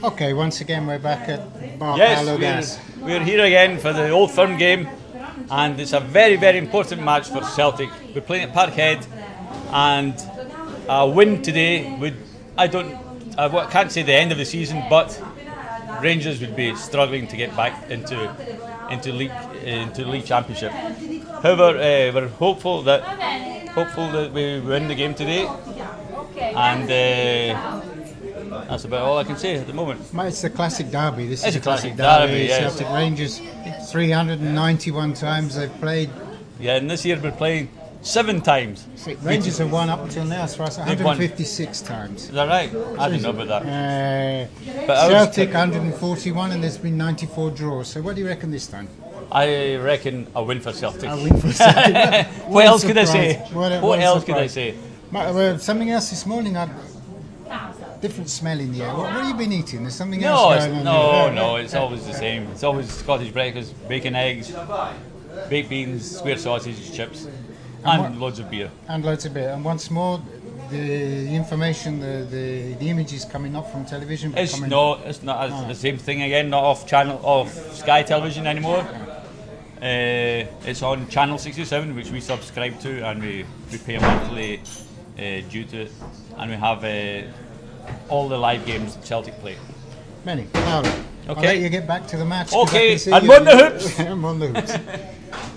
Okay, once again we're back at Bar Yes, Paolo Gas. we're here again for the Old Firm game, and it's a very, very important match for Celtic. We're playing at Parkhead, and a win today would, I can't say the end of the season, but Rangers would be struggling to get back into league championship. However, we're hopeful that we win the game today, and that's about all I can say at the moment. Mate, it's the classic derby. This is It's a a classic derby. derby, yes. Celtic Rangers, 391 times they've played. Yeah, and this year we're playing 7 times. Rangers have won up until now, as far as They've won. 156 times. Is that right? I didn't know about that. But Celtic 141, and there's been 94 draws. So what do you reckon this time? I reckon a win for Celtic. A win for Celtic. What else could I say? What else could I say? Something else this morning. Different smell in the air. What have you been eating? There's something else going on. No, it's always the same. It's always Scottish breakfast, bacon, eggs, baked beans, square sausage, chips, and loads of beer. And loads of beer. And once more, the information, the images coming up from television. It's not the same thing again. Not off Sky Television anymore. It's on Channel 67, which we subscribe to, and we pay a monthly due to it, and we have all the live games that Celtic play. Many. Paolo, Okay. I'll let you get back to the match. Okay, I'm on the hoops. I'm on the hoops.